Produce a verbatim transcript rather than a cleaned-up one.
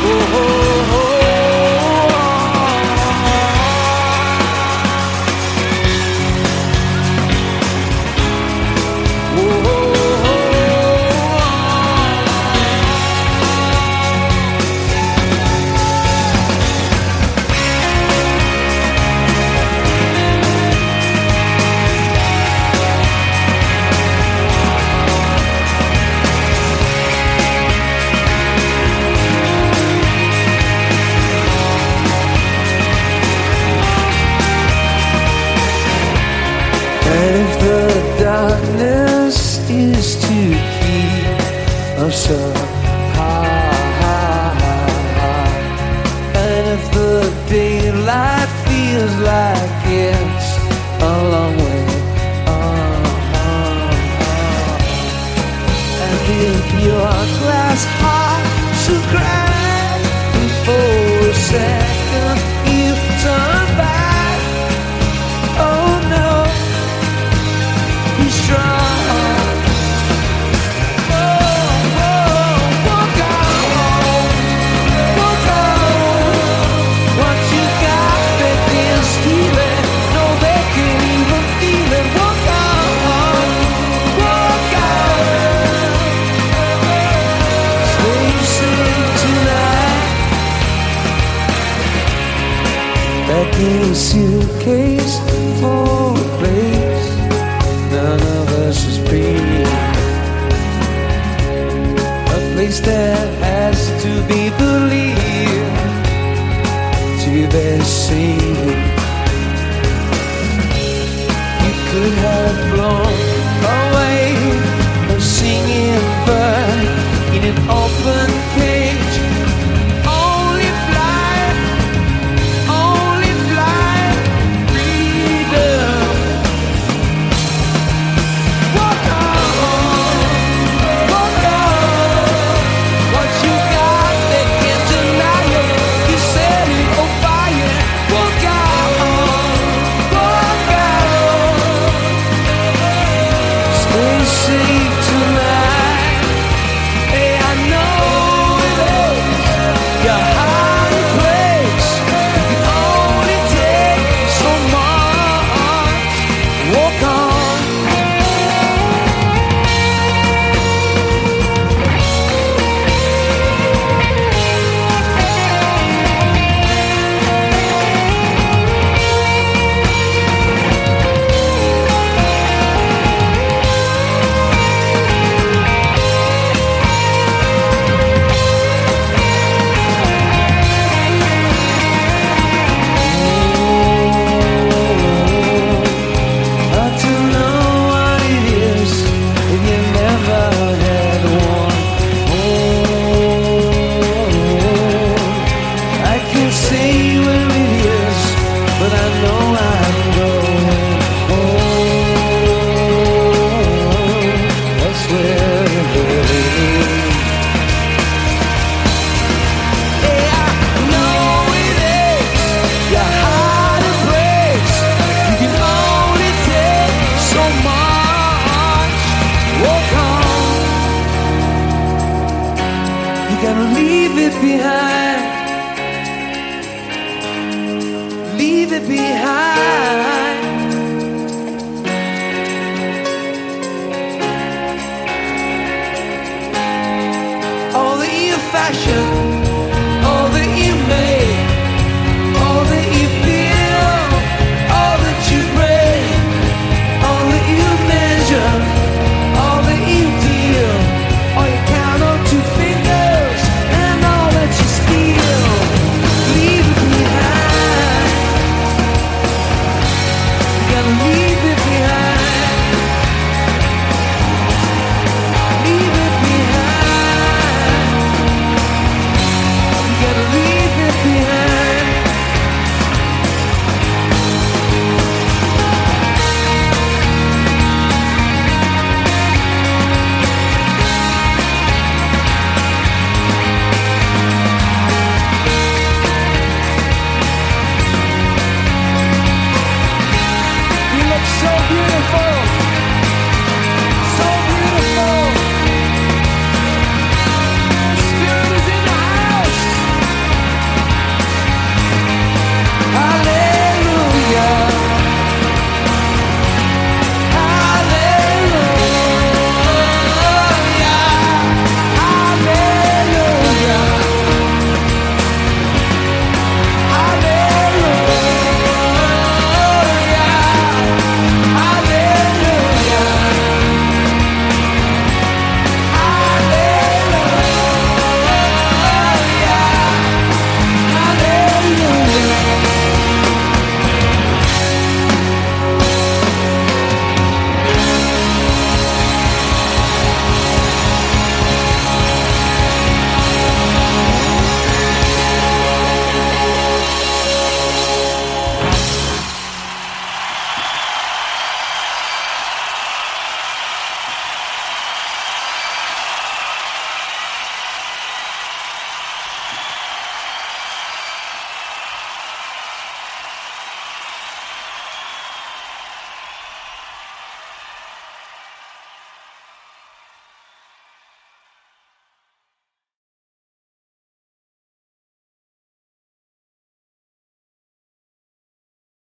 Darkness is to keep us apart, and if the daylight feels like it's a long way on, and if your glass heart should crack for a second, you turn back. Oh no, strong. Oh, oh, walk on, walk on. What you got, they can't steal it. No, they can't even feel it. Walk on, walk on. Stay safe tonight. Back in a suitcase for a place none of us has been, a place that has to be believed to be seen. You could have flown away, a singing bird in an open cage. Only fly, only fly, freedom. Gotta leave it behind, leave it behind. All the fashion